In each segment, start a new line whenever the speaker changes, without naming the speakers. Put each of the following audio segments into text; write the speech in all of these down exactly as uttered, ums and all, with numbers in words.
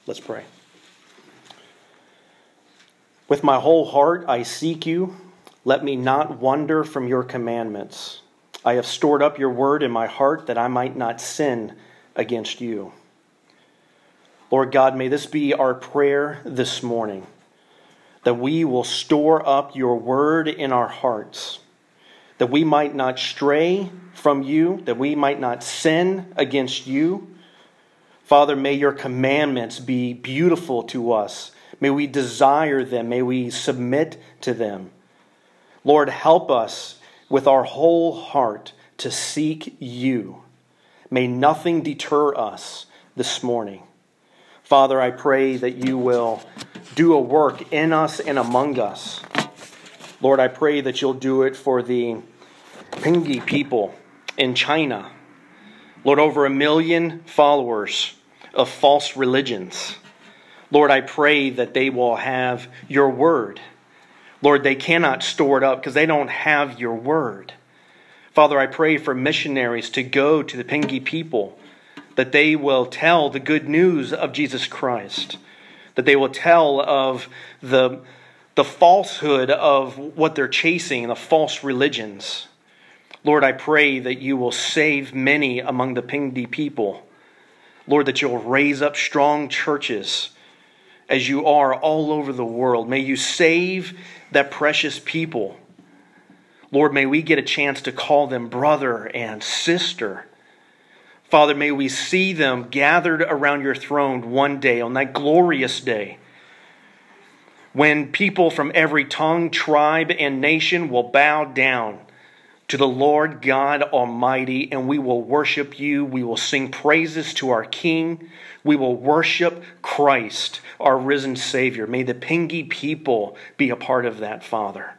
Let's pray. With my whole heart I seek you. Let me not wander from your commandments. I have stored up your word in my heart that I might not sin against you. Lord God, may this be our prayer this morning, that we will store up your word in our hearts, that we might not stray from you, that we might not sin against you. Father, may your commandments be beautiful to us. May we desire them. May we submit to them. Lord, help us with our whole heart to seek you. May nothing deter us this morning. Father, I pray that you will do a work in us and among us. Lord, I pray that you'll do it for the Pingyi people in China. Lord, over a million followers of false religions. Lord, I pray that they will have your word. Lord, they cannot store it up because they don't have your word. Father, I pray for missionaries to go to the Pingyi people, that they will tell the good news of Jesus Christ, that they will tell of the, the falsehood of what they're chasing, the false religions. Lord, I pray that you will save many among the Pingyi people. Lord, that you'll raise up strong churches as you are all over the world. May you save that precious people. Lord, may we get a chance to call them brother and sister. Father, may we see them gathered around your throne one day, on that glorious day, when people from every tongue, tribe, and nation will bow down to the Lord God Almighty, and we will worship you. We will sing praises to our King. We will worship Christ, our risen Savior. May the Pingyi people be a part of that, Father.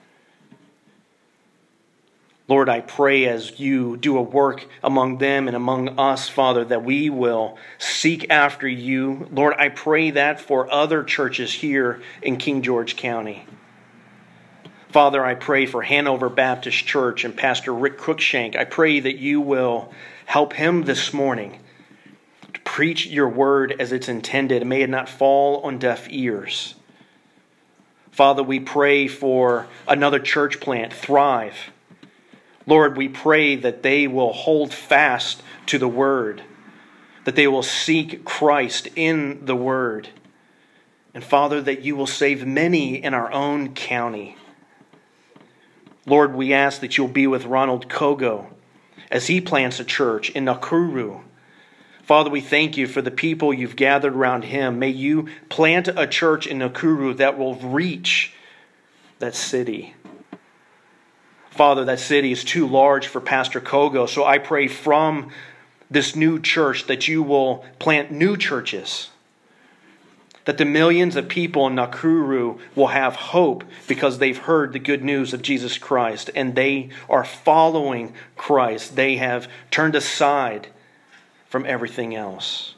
Lord, I pray as you do a work among them and among us, Father, that we will seek after you. Lord, I pray that for other churches here in King George County. Father, I pray for Hanover Baptist Church and Pastor Rick Cruikshank. I pray that you will help him this morning to preach your word as it's intended, and may it not fall on deaf ears. Father, we pray for another church plant, Thrive. Lord, we pray that they will hold fast to the word, that they will seek Christ in the word. And Father, that you will save many in our own county. Lord, we ask that you'll be with Ronald Kogo as he plants a church in Nakuru. Father, we thank you for the people you've gathered around him. May you plant a church in Nakuru that will reach that city. Father, that city is too large for Pastor Kogo, so I pray from this new church that you will plant new churches, that the millions of people in Nakuru will have hope because they've heard the good news of Jesus Christ and they are following Christ. They have turned aside from everything else.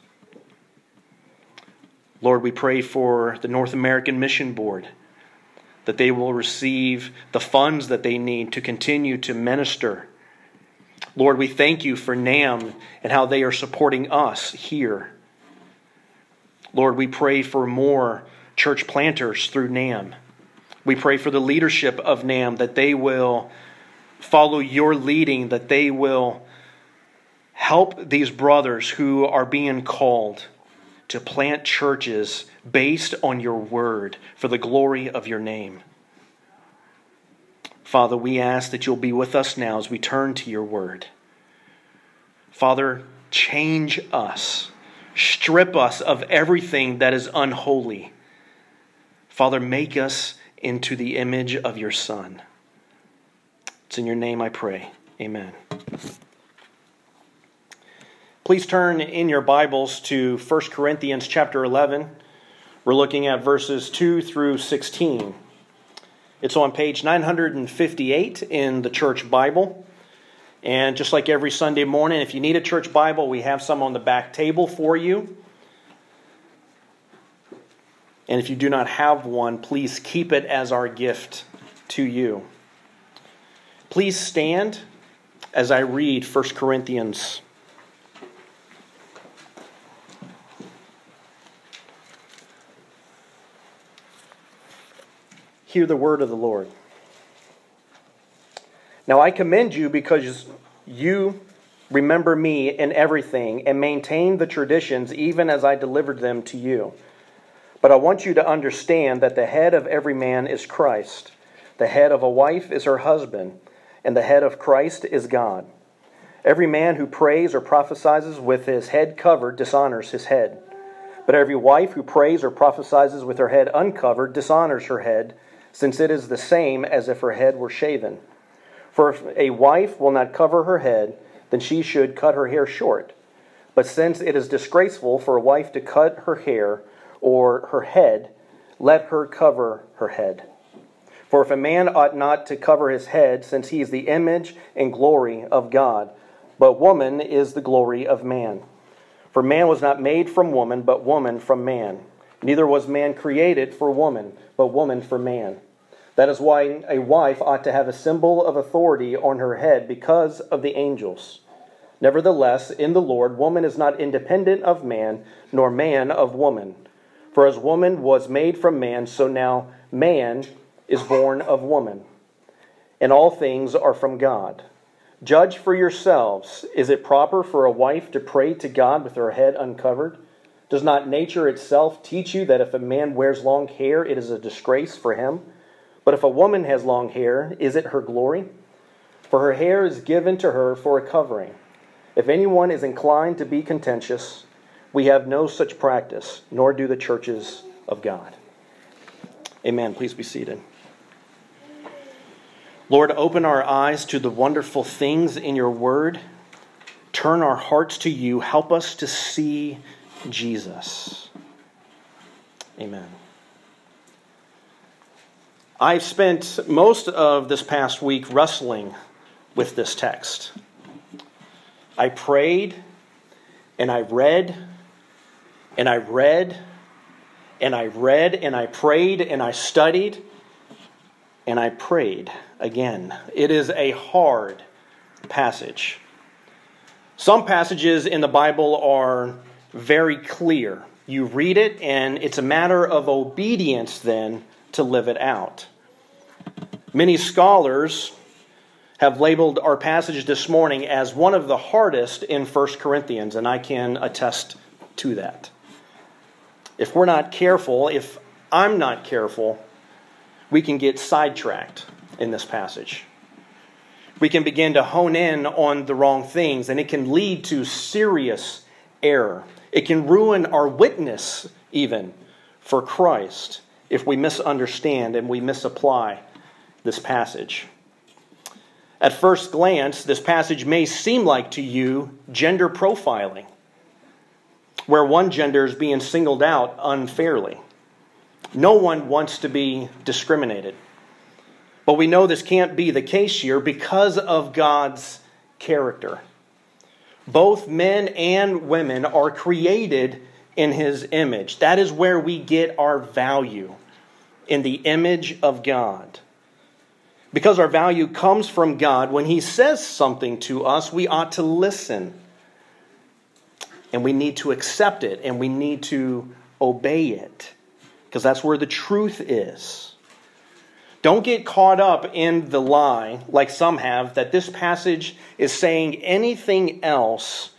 Lord, we pray for the North American Mission Board, that they will receive the funds that they need to continue to minister. Lord, we thank you for NAM and how they are supporting us here. Lord, we pray for more church planters through NAM. We pray for the leadership of NAM, that they will follow your leading, that they will help these brothers who are being called to plant churches based on your word for the glory of your name. Father, we ask that you'll be with us now as we turn to your word. Father, change us. Strip us of everything that is unholy. Father, make us into the image of your Son. It's in your name I pray. Amen. Please turn in your Bibles to First Corinthians chapter eleven. We're looking at verses two through sixteen. It's on page nine fifty-eight in the church Bible. And just like every Sunday morning, if you need a church Bible, we have some on the back table for you. And if you do not have one, please keep it as our gift to you. Please stand as I read First Corinthians Hear the word of the Lord. Now I commend you because you remember me in everything and maintain the traditions even as I delivered them to you. But I want you to understand that the head of every man is Christ. The head of a wife is her husband, and the head of Christ is God. Every man who prays or prophesies with his head covered dishonors his head. But every wife who prays or prophesies with her head uncovered dishonors her head, since it is the same as if her head were shaven. For if a wife will not cover her head, then she should cut her hair short. But since it is disgraceful for a wife to cut her hair or her head, let her cover her head. For if a man ought not to cover his head, since he is the image and glory of God, but woman is the glory of man. For man was not made from woman, but woman from man. Neither was man created for woman, but woman for man. That is why a wife ought to have a symbol of authority on her head because of the angels. Nevertheless, in the Lord, woman is not independent of man, nor man of woman. For as woman was made from man, so now man is born of woman. And all things are from God. Judge for yourselves. Is it proper for a wife to pray to God with her head uncovered? Does not nature itself teach you that if a man wears long hair, it is a disgrace for him? But if a woman has long hair, is it her glory? For her hair is given to her for a covering. If anyone is inclined to be contentious, we have no such practice, nor do the churches of God. Amen. Please be seated. Lord, open our eyes to the wonderful things in your word. Turn our hearts to you. Help us to see Jesus. Amen. I've spent most of this past week wrestling with this text. I prayed, and I read, and I read, and I read, and I prayed, and I studied, and I prayed again. It is a hard passage. Some passages in the Bible are very clear. You read it, and it's a matter of obedience then to live it out. Many scholars have labeled our passage this morning as one of the hardest in First Corinthians, and I can attest to that. If we're not careful, if I'm not careful, we can get sidetracked in this passage. We can begin to hone in on the wrong things, and it can lead to serious error. It can ruin our witness even for Christ if we misunderstand and we misapply this passage. At first glance, this passage may seem like to you gender profiling, where one gender is being singled out unfairly. No one wants to be discriminated. But we know this can't be the case here because of God's character. Both men and women are created in His image. That is where we get our value, in the image of God. Because our value comes from God, when He says something to us, we ought to listen. And we need to accept it, and we need to obey it. Because that's where the truth is. Don't get caught up in the lie, like some have, that this passage is saying anything else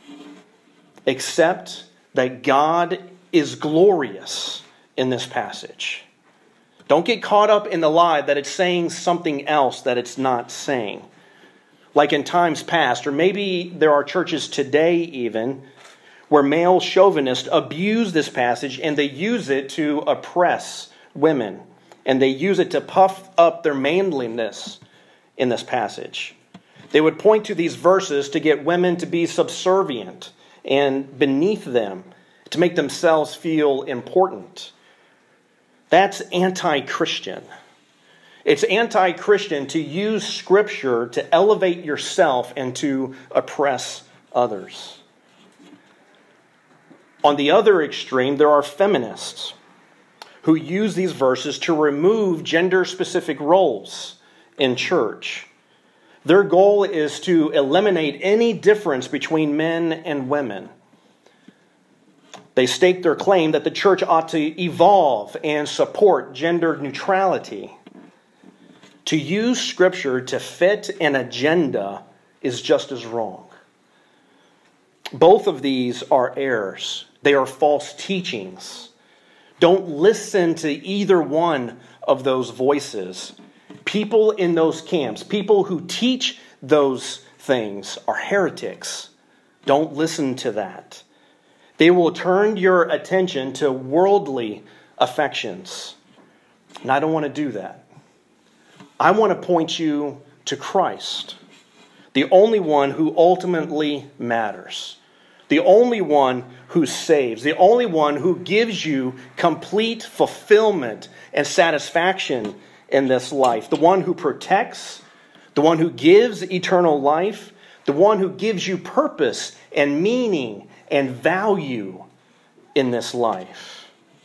except that God is glorious in this passage. Don't get caught up in the lie that it's saying something else that it's not saying. Like in times past, or maybe there are churches today even, where male chauvinists abuse this passage and they use it to oppress women. And they use it to puff up their manliness in this passage. They would point to these verses to get women to be subservient and beneath them, to make themselves feel important. That's anti-Christian. It's anti-Christian to use Scripture to elevate yourself and to oppress others. On the other extreme, there are feminists who use these verses to remove gender-specific roles in church. Their goal is to eliminate any difference between men and women. They stake their claim that the church ought to evolve and support gender neutrality. To use Scripture to fit an agenda is just as wrong. Both of these are errors. They are false teachings. Don't listen to either one of those voices. People in those camps, people who teach those things, are heretics. Don't listen to that. They will turn your attention to worldly affections. And I don't want to do that. I want to point you to Christ, the only one who ultimately matters, the only one who saves, the only one who gives you complete fulfillment and satisfaction in this life, the one who protects, the one who gives eternal life, the one who gives you purpose and meaning and value in this life.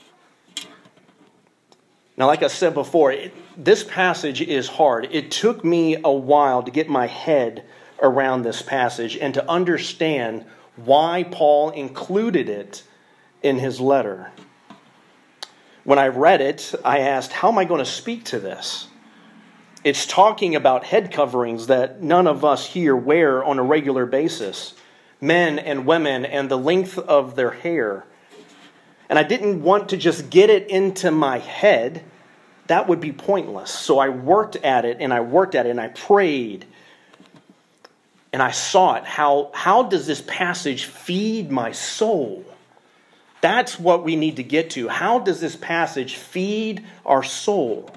Now, like I said before, it, this passage is hard. It took me a while to get my head around this passage and to understand why Paul included it in his letter. When I read it, I asked, how am I going to speak to this? It's talking about head coverings that none of us here wear on a regular basis. Men and women and the length of their hair. And I didn't want to just get it into my head. That would be pointless. So I worked at it and I worked at it and I prayed. And I saw it. How, how does this passage feed my soul? That's what we need to get to. How does this passage feed our soul?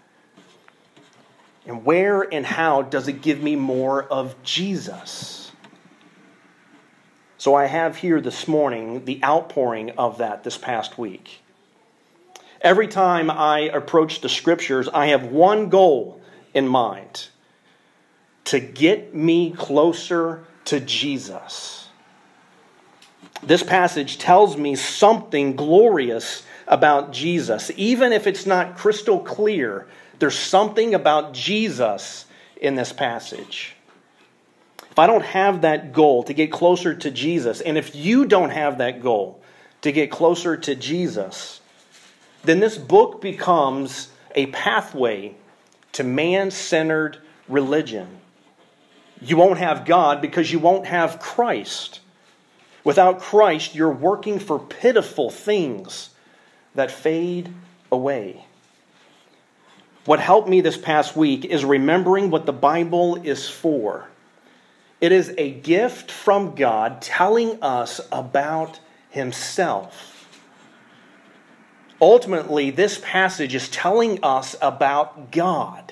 And where and how does it give me more of Jesus? So I have here this morning the outpouring of that this past week. Every time I approach the Scriptures, I have one goal in mind: to get me closer to Jesus. This passage tells me something glorious about Jesus. Even if it's not crystal clear, there's something about Jesus in this passage. If I don't have that goal to get closer to Jesus, and if you don't have that goal to get closer to Jesus, then this book becomes a pathway to man-centered religion. You won't have God because you won't have Christ. Without Christ, you're working for pitiful things that fade away. What helped me this past week is remembering what the Bible is for. It is a gift from God telling us about Himself. Ultimately, this passage is telling us about God.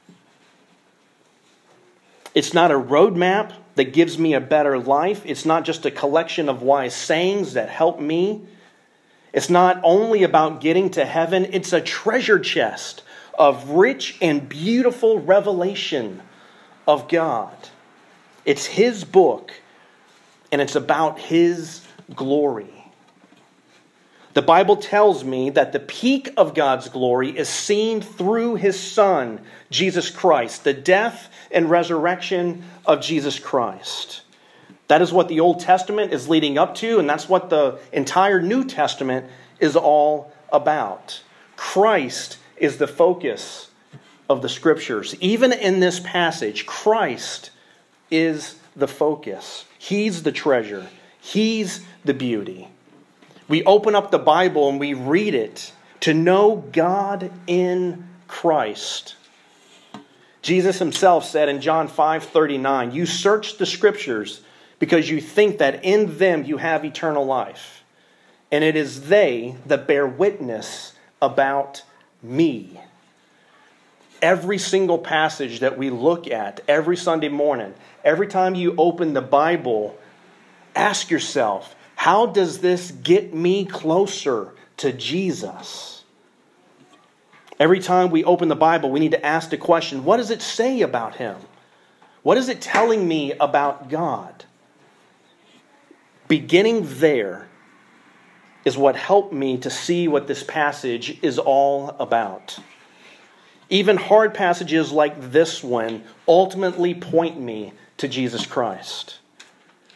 It's not a roadmap that gives me a better life. It's not just a collection of wise sayings that help me. It's not only about getting to heaven. It's a treasure chest of rich and beautiful revelation of God. It's His book, and it's about His glory. The Bible tells me that the peak of God's glory is seen through His Son, Jesus Christ, the death and resurrection of Jesus Christ. That is what the Old Testament is leading up to, and that's what the entire New Testament is all about. Christ is the focus of the Scriptures. Even in this passage, Christ is the focus. He's the treasure. He's the beauty. We open up the Bible and we read it to know God in Christ. Jesus Himself said in John five thirty-nine, "You search the Scriptures because you think that in them you have eternal life. And it is they that bear witness about me." Every single passage that we look at every Sunday morning, every time you open the Bible, ask yourself, how does this get me closer to Jesus? Every time we open the Bible, we need to ask the question, what does it say about Him? What is it telling me about God? Beginning there is what helped me to see what this passage is all about. Even hard passages like this one ultimately point me to Jesus Christ.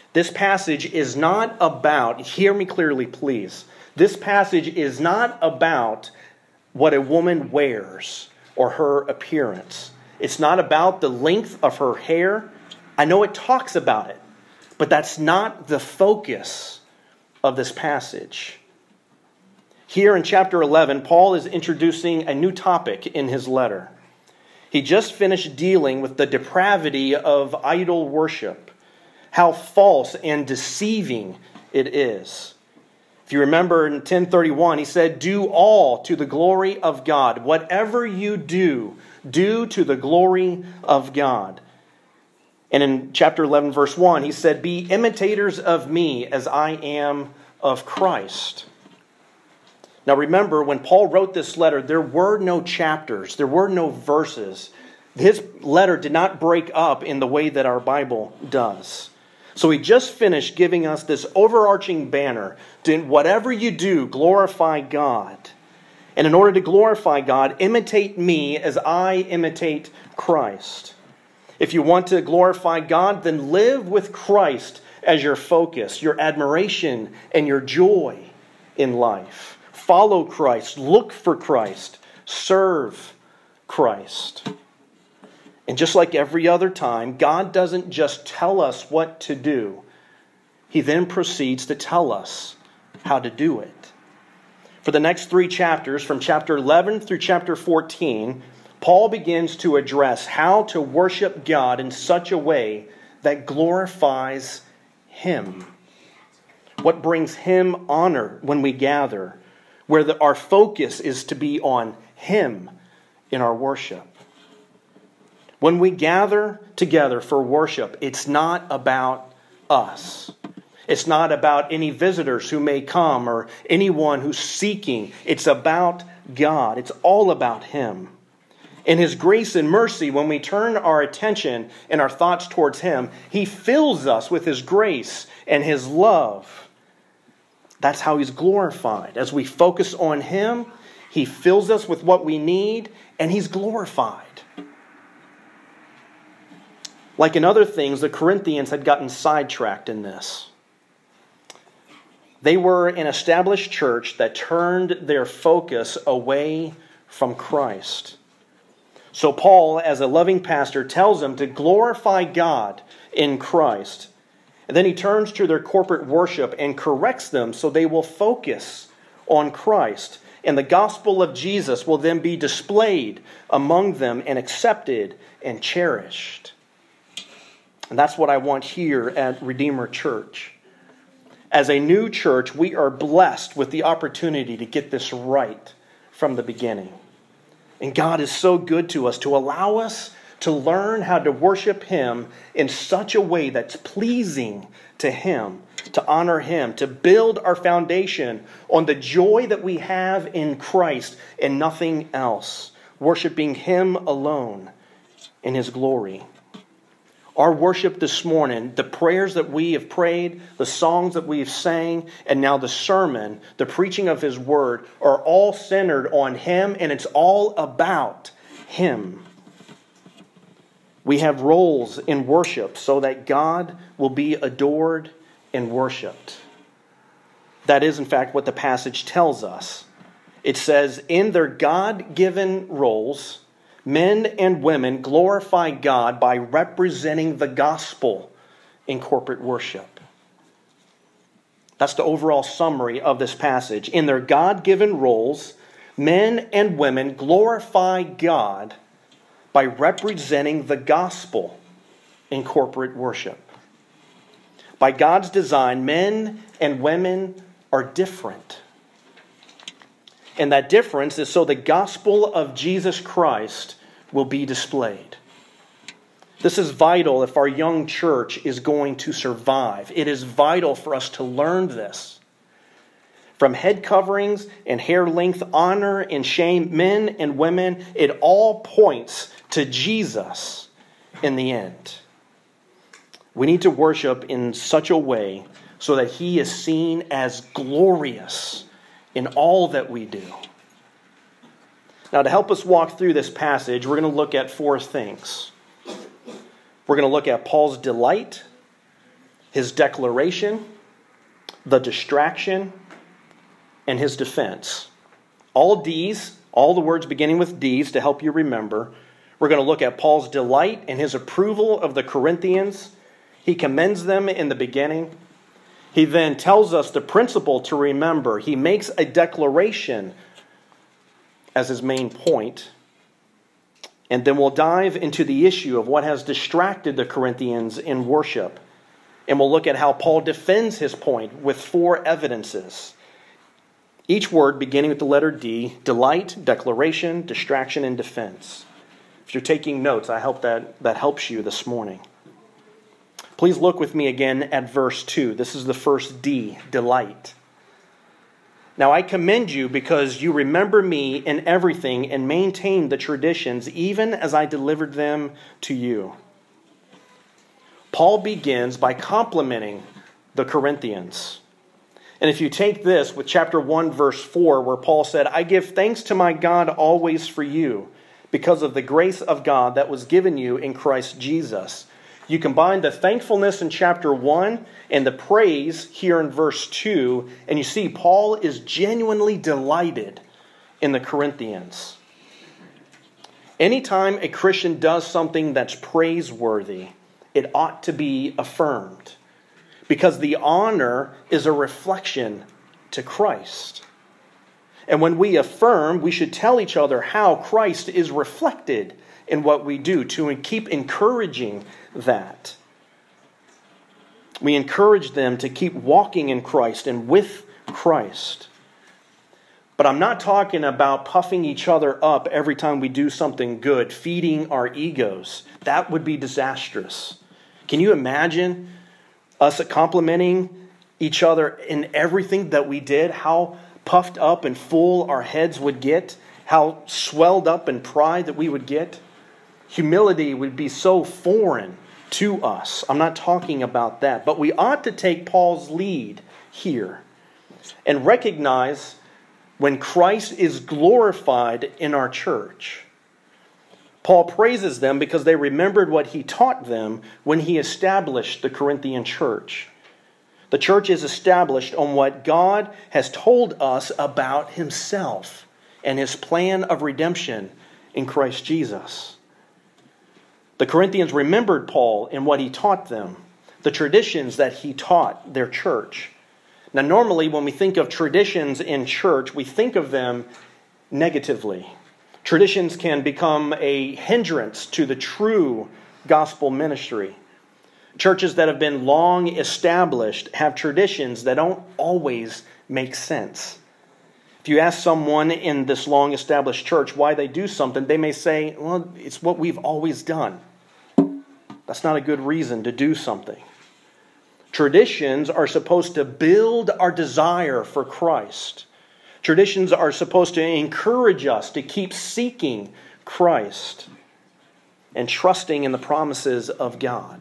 This passage is not about, hear me clearly, please. This passage is not about what a woman wears or her appearance. It's not about the length of her hair. I know it talks about it, but that's not the focus of this passage. Here in chapter eleven, Paul is introducing a new topic in his letter. He just finished dealing with the depravity of idol worship, how false and deceiving it is. If you remember in ten thirty-one, he said, "Do all to the glory of God. Whatever you do, do to the glory of God." And in chapter eleven, verse one, he said, "Be imitators of me as I am of Christ." Now remember, when Paul wrote this letter, there were no chapters, there were no verses. His letter did not break up in the way that our Bible does. So he just finished giving us this overarching banner to whatever you do, glorify God. And in order to glorify God, imitate me as I imitate Christ. If you want to glorify God, then live with Christ as your focus, your admiration, and your joy in life. Follow Christ, look for Christ, serve Christ. And just like every other time, God doesn't just tell us what to do. He then proceeds to tell us how to do it. For the next three chapters, from chapter eleven through chapter fourteen, Paul begins to address how to worship God in such a way that glorifies Him. What brings Him honor when we gather, where the, our focus is to be on Him in our worship. When we gather together for worship, it's not about us. It's not about any visitors who may come or anyone who's seeking. It's about God. It's all about Him. In His grace and mercy, when we turn our attention and our thoughts towards Him, He fills us with His grace and His love. That's how He's glorified. As we focus on Him, He fills us with what we need, and He's glorified. Like in other things, the Corinthians had gotten sidetracked in this. They were an established church that turned their focus away from Christ. So Paul, as a loving pastor, tells them to glorify God in Christ. And then he turns to their corporate worship and corrects them so they will focus on Christ. And the gospel of Jesus will then be displayed among them and accepted and cherished. And that's what I want here at Redeemer Church. As a new church, we are blessed with the opportunity to get this right from the beginning. And God is so good to us to allow us to learn how to worship Him in such a way that's pleasing to Him, to honor Him, to build our foundation on the joy that we have in Christ and nothing else, worshiping Him alone in His glory. Our worship this morning, the prayers that we have prayed, the songs that we have sang, and now the sermon, the preaching of His Word, are all centered on Him, and it's all about Him. We have roles in worship so that God will be adored and worshiped. That is, in fact, what the passage tells us. It says, in their God-given roles, men and women glorify God by representing the gospel in corporate worship. That's the overall summary of this passage. In their God-given roles, men and women glorify God by representing the gospel in corporate worship. By God's design, men and women are different. And that difference is so the gospel of Jesus Christ will be displayed. This is vital if our young church is going to survive. It is vital for us to learn this. From head coverings and hair length, honor and shame, men and women, it all points to Jesus in the end. We need to worship in such a way so that He is seen as glorious in all that we do. Now, to help us walk through this passage, we're going to look at four things. We're going to look at Paul's delight. his declaration, the distraction, and his defense. All D's, all the words beginning with D's to help you remember. We're going to look at Paul's delight and his approval of the Corinthians. He commends them in the beginning. He then tells us the principle to remember. He makes a declaration as his main point. And then we'll dive into the issue of what has distracted the Corinthians in worship. And we'll look at how Paul defends his point with four evidences. Each word beginning with the letter D: delight, declaration, distraction, and defense. If you're taking notes, I hope that that helps you this morning. Please look with me again at verse two. This is the first D, delight. Now I commend you because you remember me in everything and maintain the traditions even as I delivered them to you. Paul begins by complimenting the Corinthians. And if you take this with chapter one, verse four, where Paul said, I give thanks to my God always for you, because of the grace of God that was given you in Christ Jesus. You combine the thankfulness in chapter one and the praise here in verse two, and you see Paul is genuinely delighted in the Corinthians. Anytime a Christian does something that's praiseworthy, it ought to be affirmed, because the honor is a reflection to Christ. And when we affirm, we should tell each other how Christ is reflected in what we do, to keep encouraging that. We encourage them to keep walking in Christ and with Christ. But I'm not talking about puffing each other up every time we do something good, feeding our egos. That would be disastrous. Can you imagine us complimenting each other in everything that we did? How puffed up and full our heads would get, how swelled up in pride that we would get. Humility would be so foreign to us. I'm not talking about that, but we ought to take Paul's lead here and recognize when Christ is glorified in our church. Paul praises them because they remembered what he taught them when he established the Corinthian church. The church is established on what God has told us about himself and his plan of redemption in Christ Jesus. The Corinthians remembered Paul and what he taught them, the traditions that he taught their church. Now, normally when we think of traditions in church, we think of them negatively. Traditions can become a hindrance to the true gospel ministry. Churches that have been long established have traditions that don't always make sense. If you ask someone in this long established church why they do something, they may say, well, it's what we've always done. That's not a good reason to do something. Traditions are supposed to build our desire for Christ. Traditions are supposed to encourage us to keep seeking Christ and trusting in the promises of God.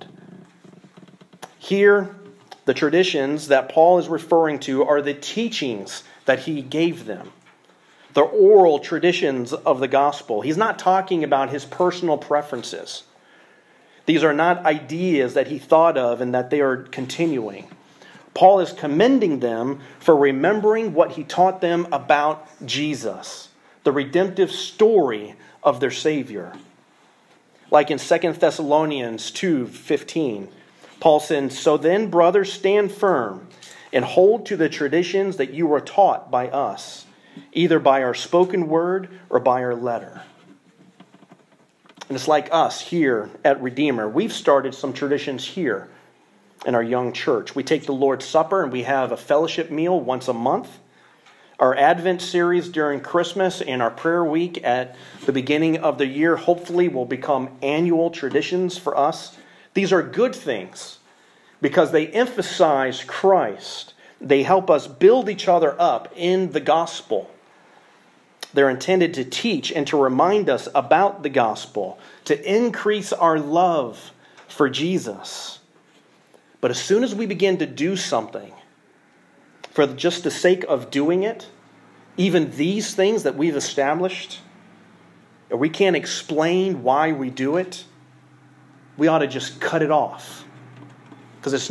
Here, the traditions that Paul is referring to are the teachings that he gave them, the oral traditions of the gospel. He's not talking about his personal preferences. These are not ideas that he thought of and that they are continuing. Paul is commending them for remembering what he taught them about Jesus, the redemptive story of their Savior. Like in Second Thessalonians two fifteen, Paul says, so then, brothers, stand firm and hold to the traditions that you were taught by us, either by our spoken word or by our letter. And it's like us here at Redeemer. We've started some traditions here in our young church. We take the Lord's Supper and we have a fellowship meal once a month. Our Advent series during Christmas and our prayer week at the beginning of the year hopefully will become annual traditions for us. These are good things because they emphasize Christ. They help us build each other up in the gospel. They're intended to teach and to remind us about the gospel, to increase our love for Jesus. But as soon as we begin to do something for just the sake of doing it, even these things that we've established, or we can't explain why we do it, we ought to just cut it off. Because it's not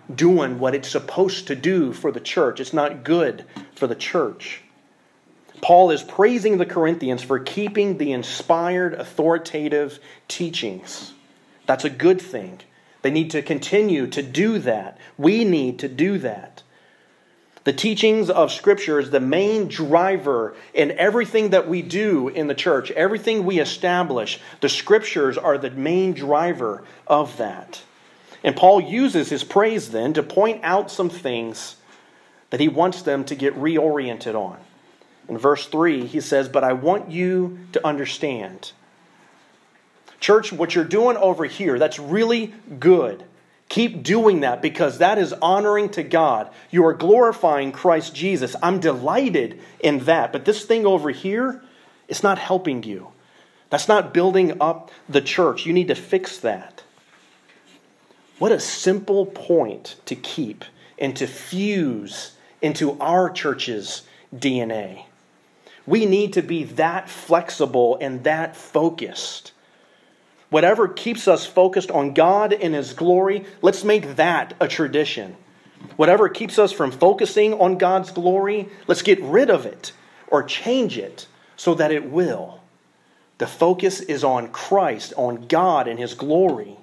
doing what it's supposed to do for the church. It's not good for the church. Paul is praising the Corinthians for keeping the inspired, authoritative teachings. That's a good thing. They need to continue to do that. We need to do that. The teachings of Scripture is the main driver in everything that we do in the church. Everything we establish, the Scriptures are the main driver of that. And Paul uses his praise then to point out some things that he wants them to get reoriented on. In verse three, he says, "But I want you to understand." Church, what you're doing over here, that's really good. Keep doing that because that is honoring to God. You are glorifying Christ Jesus. I'm delighted in that. But this thing over here, it's not helping you. That's not building up the church. You need to fix that. What a simple point to keep and to fuse into our church's D N A. We need to be that flexible and that focused. Whatever keeps us focused on God and His glory, let's make that a tradition. Whatever keeps us from focusing on God's glory, let's get rid of it or change it so that it will. The focus is on Christ, on God and His glory.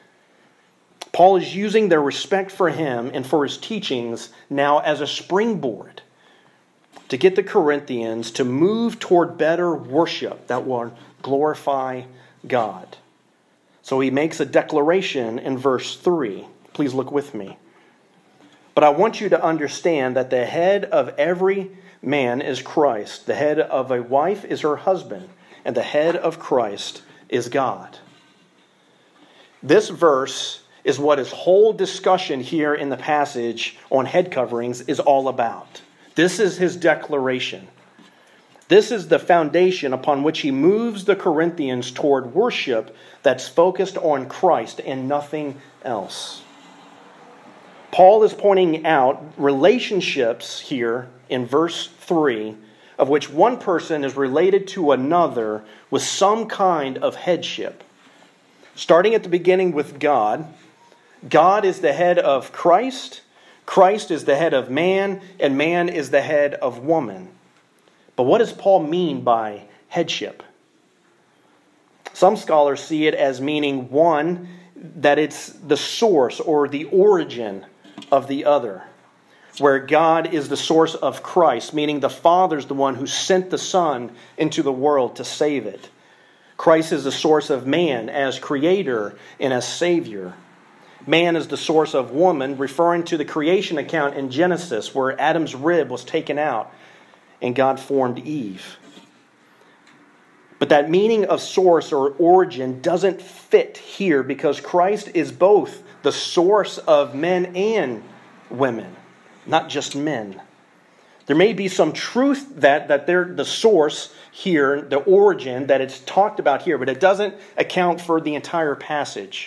Paul is using their respect for Him and for His teachings now as a springboard to get the Corinthians to move toward better worship that will glorify God. So he makes a declaration in verse three. Please look with me. "But I want you to understand that the head of every man is Christ. The head of a wife is her husband, and the head of Christ is God." This verse is what his whole discussion here in the passage on head coverings is all about. This is his declaration. This is the foundation upon which he moves the Corinthians toward worship that's focused on Christ and nothing else. Paul is pointing out relationships here in verse three of which one person is related to another with some kind of headship. Starting at the beginning with God, God is the head of Christ, Christ is the head of man, and man is the head of woman. But what does Paul mean by headship? Some scholars see it as meaning, one, that it's the source or the origin of the other, where God is the source of Christ, meaning the Father's the one who sent the Son into the world to save it. Christ is the source of man as creator and as savior. Man is the source of woman, referring to the creation account in Genesis where Adam's rib was taken out and God formed Eve. But that meaning of source or origin doesn't fit here because Christ is both the source of men and women, not just men. There may be some truth that, that they're the source here, the origin that it's talked about here, but it doesn't account for the entire passage.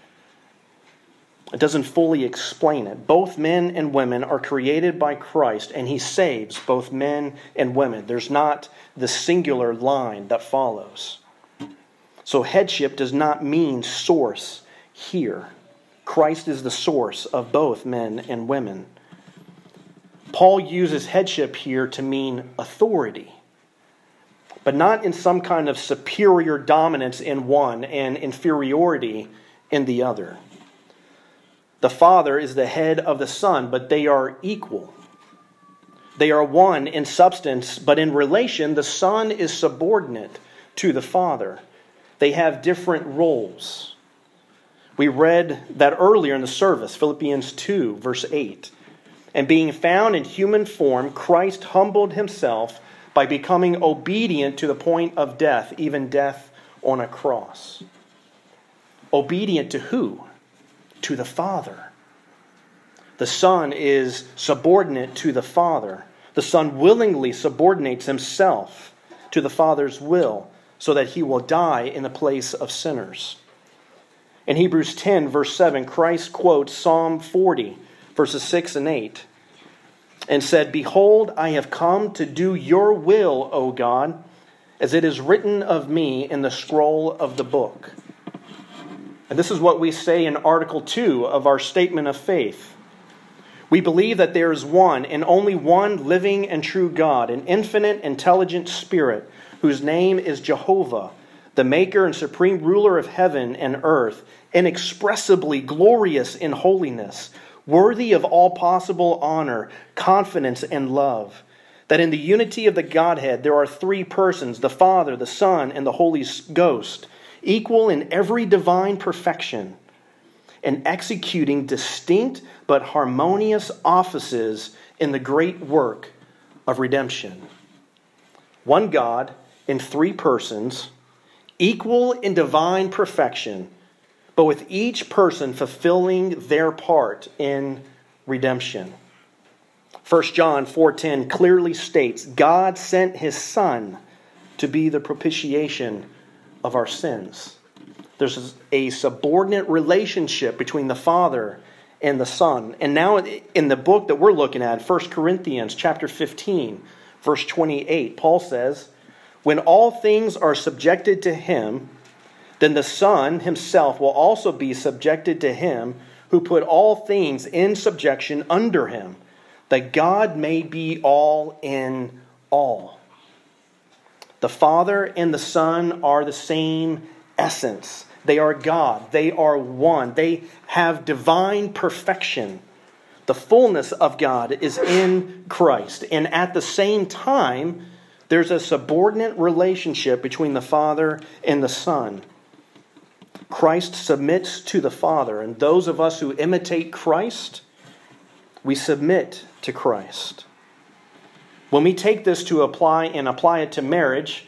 It doesn't fully explain it. Both men and women are created by Christ, and He saves both men and women. There's not the singular line that follows. So headship does not mean source here. Christ is the source of both men and women. Paul uses headship here to mean authority, but not in some kind of superior dominance in one and inferiority in the other. The Father is the head of the Son, but they are equal. They are one in substance, but in relation, the Son is subordinate to the Father. They have different roles. We read that earlier in the service, Philippians two, verse eight. "And being found in human form, Christ humbled Himself by becoming obedient to the point of death, even death on a cross." Obedient to who? To the Father. The Son is subordinate to the Father. The Son willingly subordinates Himself to the Father's will so that He will die in the place of sinners. In Hebrews ten, verse seven, Christ quotes Psalm forty, verses six and eight, and said, "Behold, I have come to do your will, O God, as it is written of me in the scroll of the book." And this is what we say in Article two of our Statement of Faith. We believe that there is one and only one living and true God, an infinite, intelligent spirit, whose name is Jehovah, the maker and supreme ruler of heaven and earth, inexpressibly glorious in holiness, worthy of all possible honor, confidence, and love. That in the unity of the Godhead there are three persons, the Father, the Son, and the Holy Ghost, equal in every divine perfection, and executing distinct but harmonious offices in the great work of redemption. One God in three persons, equal in divine perfection, but with each person fulfilling their part in redemption. First John four ten clearly states, God sent his Son to be the propitiation of our sins. There's a subordinate relationship between the Father and the Son. And now in the book that we're looking at, First Corinthians chapter fifteen, verse twenty-eight, Paul says, when all things are subjected to him, then the Son himself will also be subjected to him who put all things in subjection under him, that God may be all in all. The Father and the Son are the same essence. They are God. They are one. They have divine perfection. The fullness of God is in Christ. And at the same time, there's a subordinate relationship between the Father and the Son. Christ submits to the Father, and those of us who imitate Christ, we submit to Christ. When we take this to apply and apply it to marriage,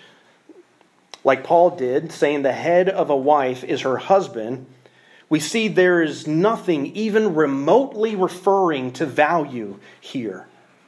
like Paul did, saying the head of a wife is her husband, we see there is nothing even remotely referring to value here.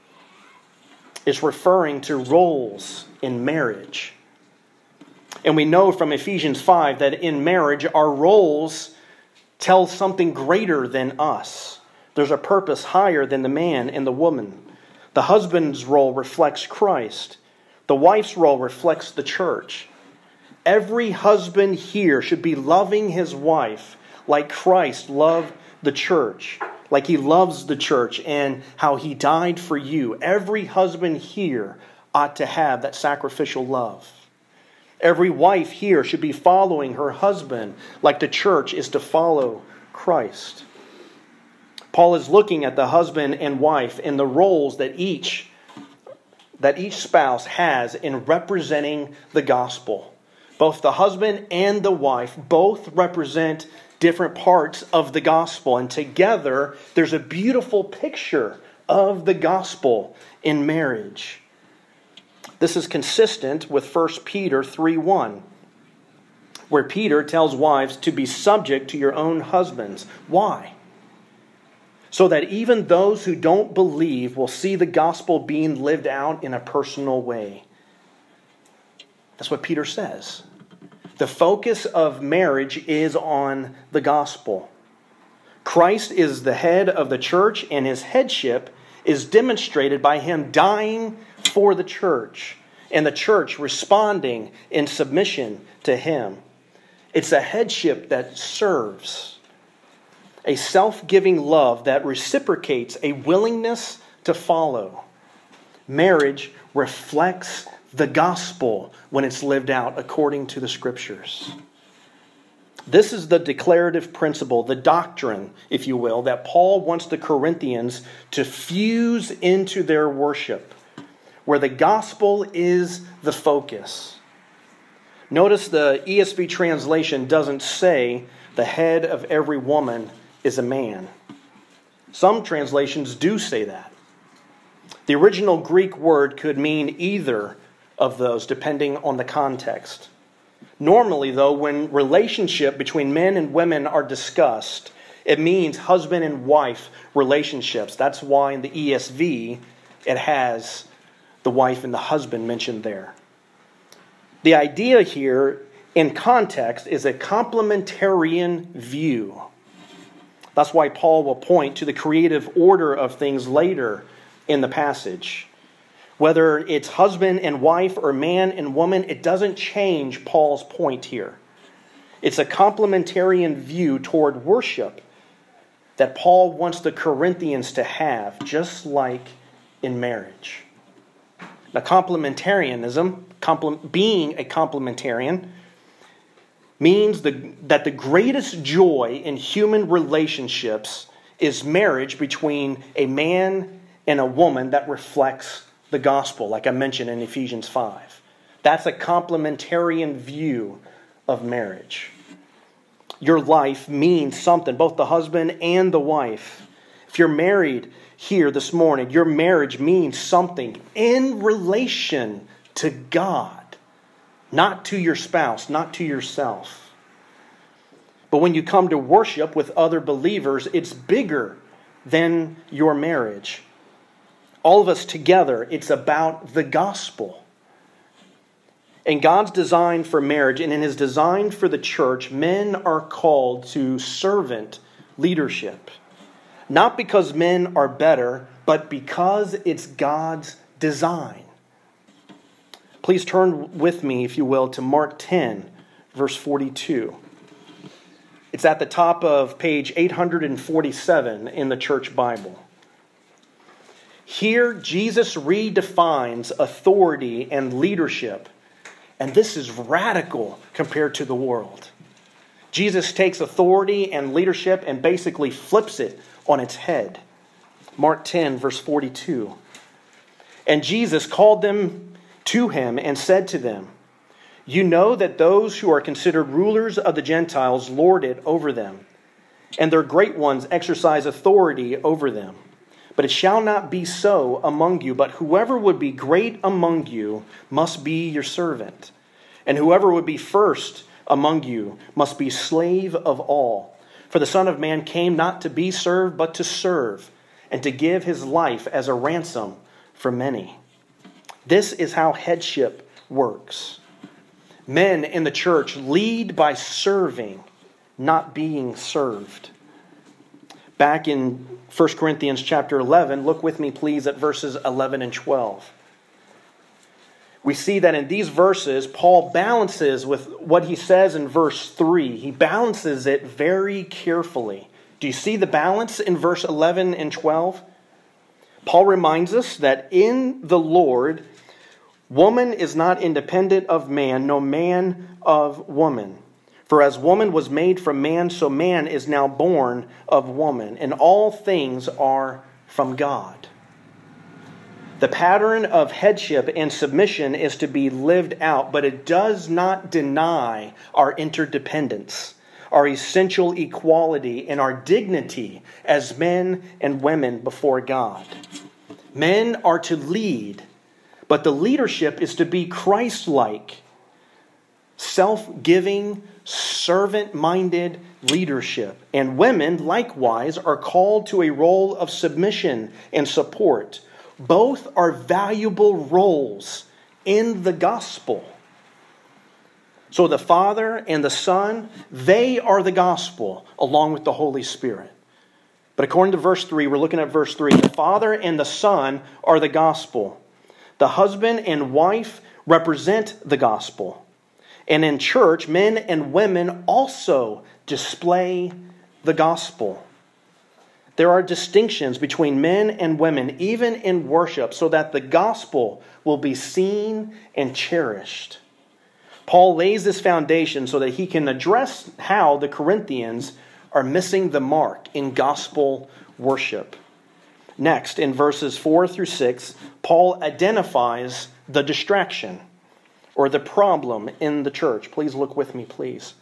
It's referring to roles in marriage. And we know from Ephesians five that in marriage, our roles tell something greater than us. There's a purpose higher than the man and the woman. The husband's role reflects Christ. The wife's role reflects the church. Every husband here should be loving his wife like Christ loved the church, like he loves the church and how he died for you. Every husband here ought to have that sacrificial love. Every wife here should be following her husband like the church is to follow Christ. Paul is looking at the husband and wife and the roles that each, that each spouse has in representing the gospel. Both the husband and the wife both represent different parts of the gospel. And together, there's a beautiful picture of the gospel in marriage. This is consistent with First Peter three one, where Peter tells wives to be subject to your own husbands. Why? So that even those who don't believe will see the gospel being lived out in a personal way. That's what Peter says. The focus of marriage is on the gospel. Christ is the head of the church, and his headship is demonstrated by him dying for the church, and the church responding in submission to him. It's a headship that serves, a self-giving love that reciprocates a willingness to follow. Marriage reflects the gospel when it's lived out according to the scriptures. This is the declarative principle, the doctrine, if you will, that Paul wants the Corinthians to fuse into their worship, where the gospel is the focus. Notice the E S V translation doesn't say the head of every woman is a man. Some translations do say that. The original Greek word could mean either of those, depending on the context. Normally, though, when relationship between men and women are discussed, it means husband and wife relationships. That's why in the E S V, it has the wife and the husband mentioned there. The idea here, in context, is a complementarian view. That's why Paul will point to the creative order of things later in the passage. Whether it's husband and wife or man and woman, it doesn't change Paul's point here. It's a complementarian view toward worship that Paul wants the Corinthians to have, just like in marriage. Now, complementarianism, compl- being a complementarian, means the, that the greatest joy in human relationships is marriage between a man and a woman that reflects the gospel, like I mentioned in Ephesians five. That's a complementarian view of marriage. Your life means something, both the husband and the wife. If you're married here this morning, your marriage means something in relation to God, not to your spouse, not to yourself. But when you come to worship with other believers, it's bigger than your marriage. All of us together, it's about the gospel. In God's design for marriage and in His design for the church, men are called to servant leadership. Not because men are better, but because it's God's design. Please turn with me, if you will, to Mark ten, verse forty-two. It's at the top of page eight hundred forty-seven in the Church Bible. Here, Jesus redefines authority and leadership. And this is radical compared to the world. Jesus takes authority and leadership and basically flips it on its head. Mark ten, verse forty-two. And Jesus called them to him and said to them, "You know that those who are considered rulers of the Gentiles lord it over them, and their great ones exercise authority over them. But it shall not be so among you, but whoever would be great among you must be your servant. And whoever would be first among you must be slave of all. For the Son of Man came not to be served, but to serve, and to give his life as a ransom for many." This is how headship works. Men in the church lead by serving, not being served. Back in First Corinthians chapter eleven, look with me please at verses eleven and twelve. We see that in these verses, Paul balances with what he says in verse three. He balances it very carefully. Do you see the balance in verse eleven and twelve? Paul reminds us that in the Lord, woman is not independent of man, no man of woman. For as woman was made from man, so man is now born of woman. And all things are from God. The pattern of headship and submission is to be lived out, but it does not deny our interdependence, our essential equality, and our dignity as men and women before God. Men are to lead, but the leadership is to be Christ-like, self-giving, servant-minded leadership. And women, likewise, are called to a role of submission and support. Both are valuable roles in the gospel. So the Father and the Son, they are the gospel, along with the Holy Spirit. But according to verse three, we're looking at verse three. The Father and the Son are the gospel. The husband and wife represent the gospel. And in church, men and women also display the gospel. There are distinctions between men and women, even in worship, so that the gospel will be seen and cherished. Paul lays this foundation so that he can address how the Corinthians are missing the mark in gospel worship. Next, in verses four through six, Paul identifies the distraction or the problem in the church. Please look with me, please.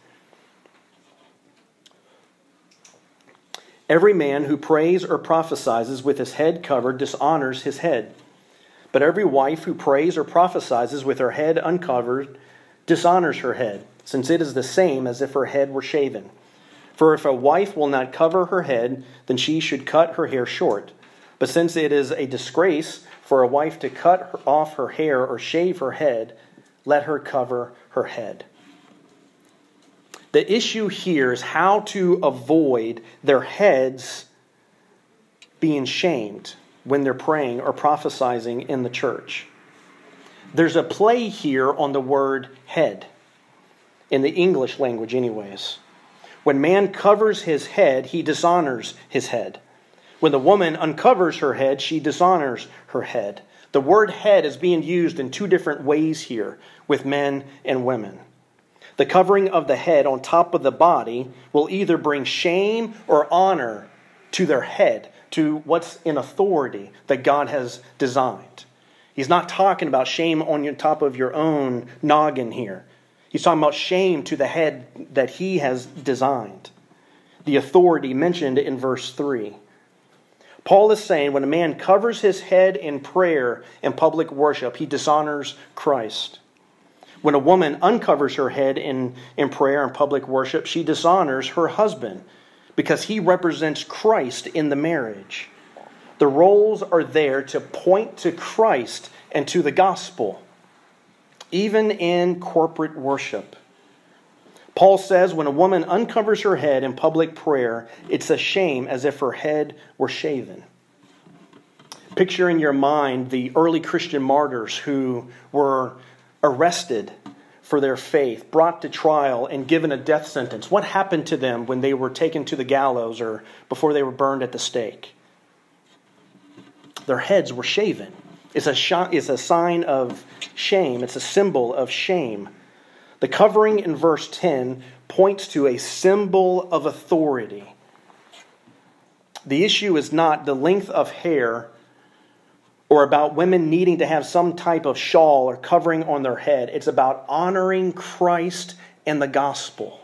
Every man who prays or prophesies with his head covered dishonors his head. But every wife who prays or prophesies with her head uncovered dishonors her head, since it is the same as if her head were shaven. For if a wife will not cover her head, then she should cut her hair short. But since it is a disgrace for a wife to cut off her hair or shave her head, let her cover her head. The issue here is how to avoid their heads being shamed when they're praying or prophesying in the church. There's a play here on the word head, in the English language anyways. When man covers his head, he dishonors his head. When the woman uncovers her head, she dishonors her head. The word head is being used in two different ways here with men and women. The covering of the head on top of the body will either bring shame or honor to their head, to what's in authority that God has designed. He's not talking about shame on your top of your own noggin here. He's talking about shame to the head that he has designed. The authority mentioned in verse three. Paul is saying when a man covers his head in prayer and public worship, he dishonors Christ. When a woman uncovers her head in, in prayer and public worship, she dishonors her husband because he represents Christ in the marriage. The roles are there to point to Christ and to the gospel, even in corporate worship. Paul says when a woman uncovers her head in public prayer, it's a shame as if her head were shaven. Picture in your mind the early Christian martyrs who were arrested for their faith, brought to trial, and given a death sentence. What happened to them when they were taken to the gallows or before they were burned at the stake? Their heads were shaven. It's a, sh- it's a sign of shame. It's a symbol of shame. The covering in verse ten points to a symbol of authority. The issue is not the length of hair or about women needing to have some type of shawl or covering on their head. It's about honoring Christ and the gospel.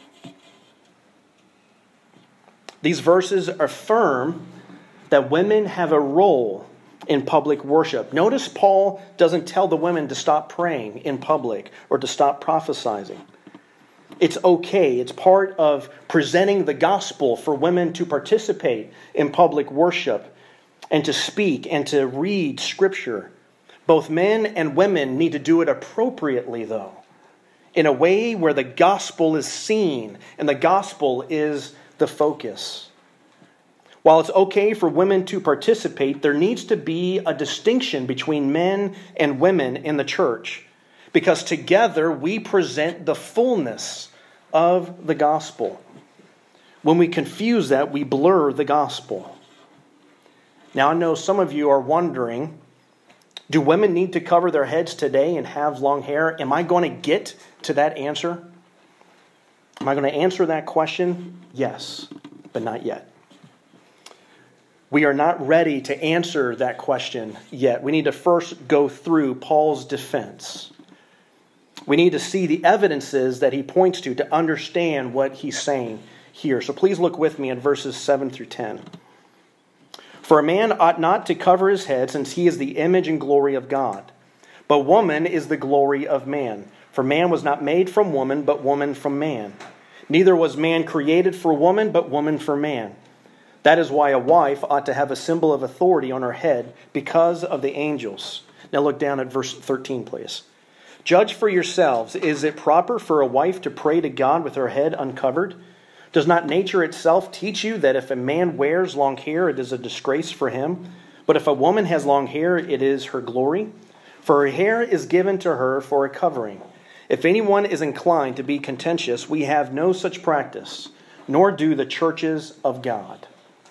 These verses affirm that women have a role in public worship. Notice Paul doesn't tell the women to stop praying in public or to stop prophesying. It's okay. It's part of presenting the gospel for women to participate in public worship and to speak and to read Scripture. Both men and women need to do it appropriately, though, in a way where the gospel is seen and the gospel is the focus. While it's okay for women to participate, there needs to be a distinction between men and women in the church, because together we present the fullness of the gospel. When we confuse that, we blur the gospel. Now, I know some of you are wondering, do women need to cover their heads today and have long hair? Am I going to get to that answer? Am I going to answer that question? Yes, but not yet. We are not ready to answer that question yet. We need to first go through Paul's defense. We need to see the evidences that he points to to understand what he's saying here. So please look with me at verses seven through ten. For a man ought not to cover his head, since he is the image and glory of God. But woman is the glory of man. For man was not made from woman, but woman from man. Neither was man created for woman, but woman for man. That is why a wife ought to have a symbol of authority on her head because of the angels. Now look down at verse thirteen, please. Judge for yourselves. Is it proper for a wife to pray to God with her head uncovered? Does not nature itself teach you that if a man wears long hair, it is a disgrace for him? But if a woman has long hair, it is her glory. For her hair is given to her for a covering. If anyone is inclined to be contentious, we have no such practice, nor do the churches of God.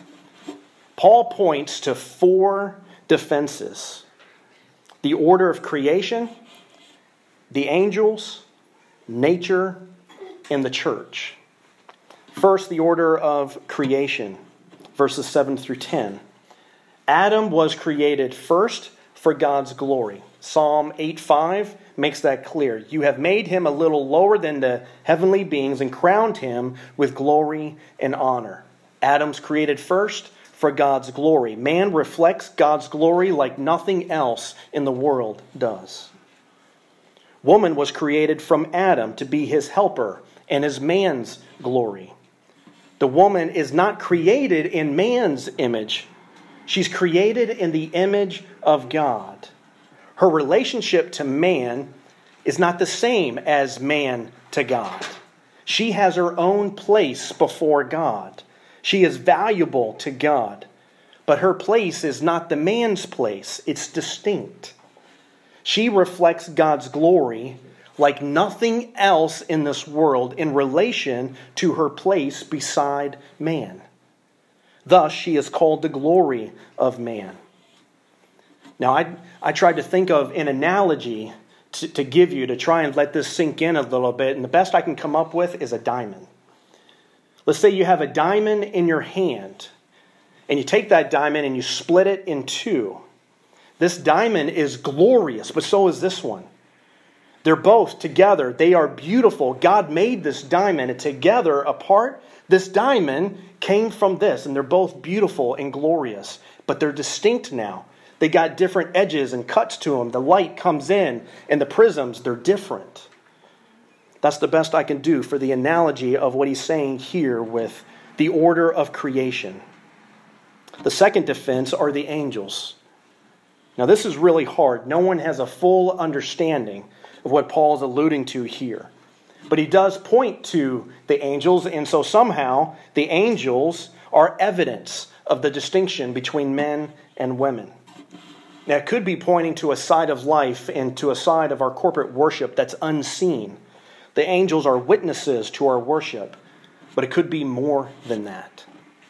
Paul points to four defenses: the order of creation, the angels, nature, and the church. First, the order of creation, verses seven through ten. Adam was created first for God's glory. Psalm eight five makes that clear. You have made him a little lower than the heavenly beings and crowned him with glory and honor. Adam's created first for God's glory. Man reflects God's glory like nothing else in the world does. Woman was created from Adam to be his helper and his man's glory. The woman is not created in man's image. She's created in the image of God. Her relationship to man is not the same as man to God. She has her own place before God. She is valuable to God. But her place is not the man's place. It's distinct. She reflects God's glory like nothing else in this world in relation to her place beside man. Thus, she is called the glory of man. Now, I, I tried to think of an analogy to, to give you to try and let this sink in a little bit, and the best I can come up with is a diamond. Let's say you have a diamond in your hand, and you take that diamond and you split it in two. This diamond is glorious, but so is this one. They're both together. They are beautiful. God made this diamond, and together, apart, this diamond came from this, and they're both beautiful and glorious, but they're distinct now. They got different edges and cuts to them. The light comes in, and the prisms, they're different. That's the best I can do for the analogy of what he's saying here with the order of creation. The second defense are the angels. Now, this is really hard. No one has a full understanding of what Paul is alluding to here. But he does point to the angels, and so somehow the angels are evidence of the distinction between men and women. Now, it could be pointing to a side of life and to a side of our corporate worship that's unseen. The angels are witnesses to our worship, but it could be more than that.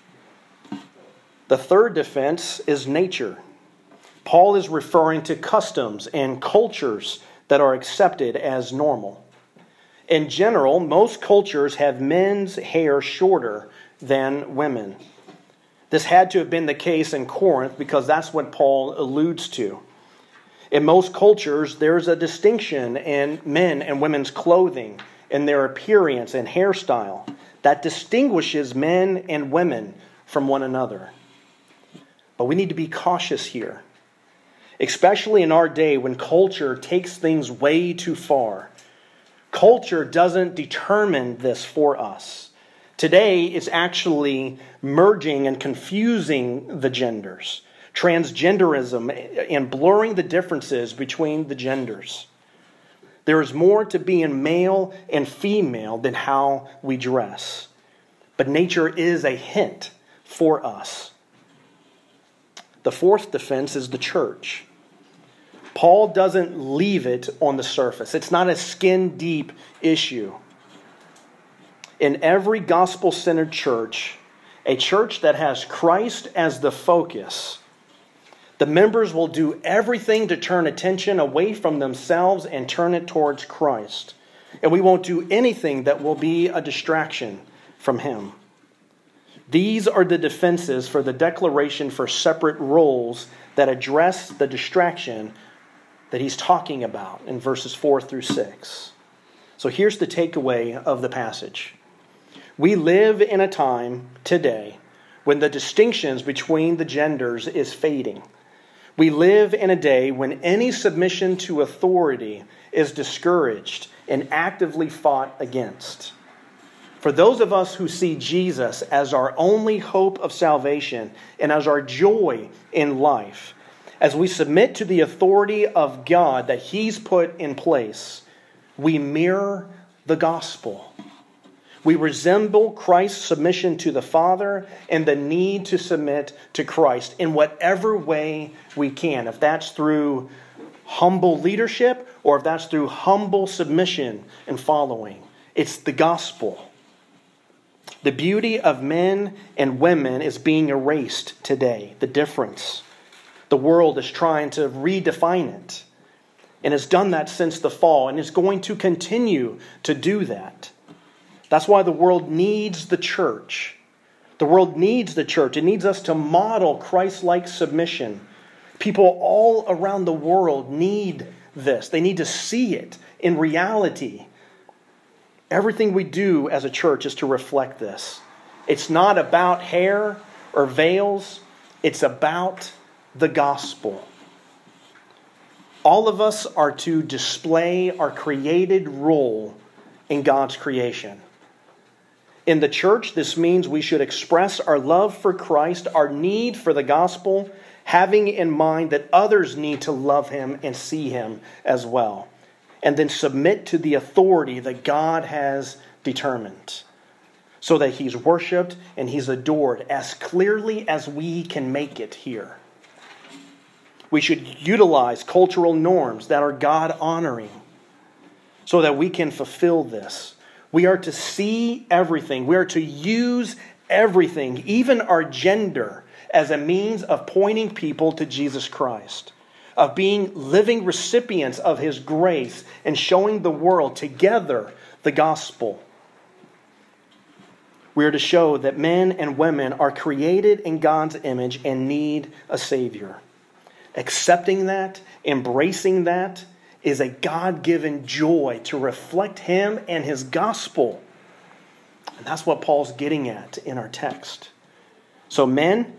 The third defense is nature. Paul is referring to customs and cultures that are accepted as normal. In general, most cultures have men's hair shorter than women. This had to have been the case in Corinth because that's what Paul alludes to. In most cultures, there's a distinction in men and women's clothing, in their appearance and hairstyle, that distinguishes men and women from one another. But we need to be cautious here, especially in our day when culture takes things way too far. Culture doesn't determine this for us. Today, it's actually merging and confusing the genders, transgenderism, and blurring the differences between the genders. There is more to being male and female than how we dress. But nature is a hint for us. The fourth defense is the church. Paul doesn't leave it on the surface. It's not a skin-deep issue. In every gospel-centered church, a church that has Christ as the focus, the members will do everything to turn attention away from themselves and turn it towards Christ. And we won't do anything that will be a distraction from Him. These are the defenses for the declaration for separate roles that address the distraction that he's talking about in verses four through six. So here's the takeaway of the passage. We live in a time today when the distinctions between the genders is fading. We live in a day when any submission to authority is discouraged and actively fought against. For those of us who see Jesus as our only hope of salvation and as our joy in life, as we submit to the authority of God that He's put in place, we mirror the gospel. We resemble Christ's submission to the Father and the need to submit to Christ in whatever way we can. If that's through humble leadership or if that's through humble submission and following. It's the gospel. The beauty of men and women is being erased today. The difference. The world is trying to redefine it. And has done that since the fall and is going to continue to do that. That's why the world needs the church. The world needs the church. It needs us to model Christ-like submission. People all around the world need this. They need to see it in reality. Everything we do as a church is to reflect this. It's not about hair or veils. It's about the gospel. All of us are to display our created role in God's creation. In the church, this means we should express our love for Christ, our need for the gospel, having in mind that others need to love Him and see Him as well. And then submit to the authority that God has determined, so that He's worshipped and He's adored as clearly as we can make it here. We should utilize cultural norms that are God-honoring. so that we can fulfill this. We are to see everything. We are to use everything, even our gender, as a means of pointing people to Jesus Christ, of being living recipients of His grace and showing the world together the gospel. We are to show that men and women are created in God's image and need a Savior. Accepting that, embracing that, is a God-given joy to reflect Him and His gospel. And that's what Paul's getting at in our text. So men,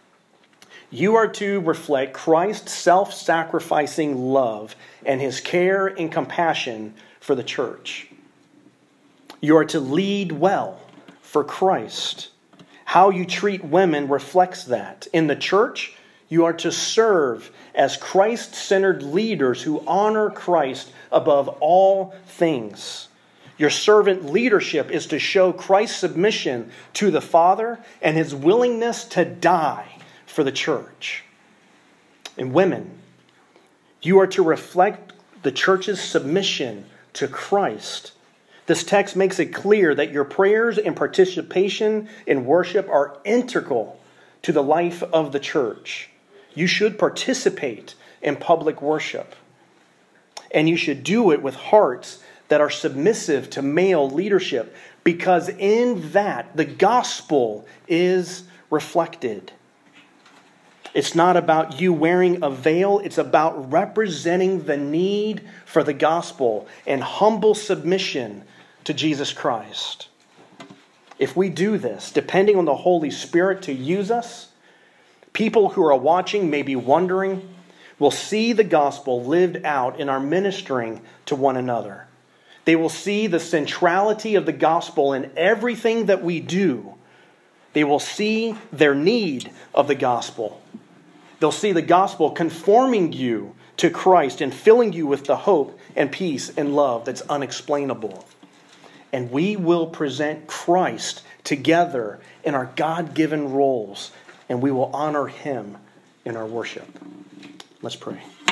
you are to reflect Christ's self-sacrificing love and His care and compassion for the church. You are to lead well for Christ. How you treat women reflects that. In the church, you are to serve as Christ-centered leaders who honor Christ above all things. Your servant leadership is to show Christ's submission to the Father and His willingness to die for the church. And women, you are to reflect the church's submission to Christ. This text makes it clear that your prayers and participation in worship are integral to the life of the church. You should participate in public worship. And you should do it with hearts that are submissive to male leadership, because in that the gospel is reflected. It's not about you wearing a veil. It's about representing the need for the gospel and humble submission to Jesus Christ. If we do this, depending on the Holy Spirit to use us, people who are watching may be wondering, will see the gospel lived out in our ministering to one another. They will see the centrality of the gospel in everything that we do. They will see their need of the gospel. They'll see the gospel conforming you to Christ and filling you with the hope and peace and love that's unexplainable. And we will present Christ together in our God-given roles, and we will honor Him in our worship. Let's pray.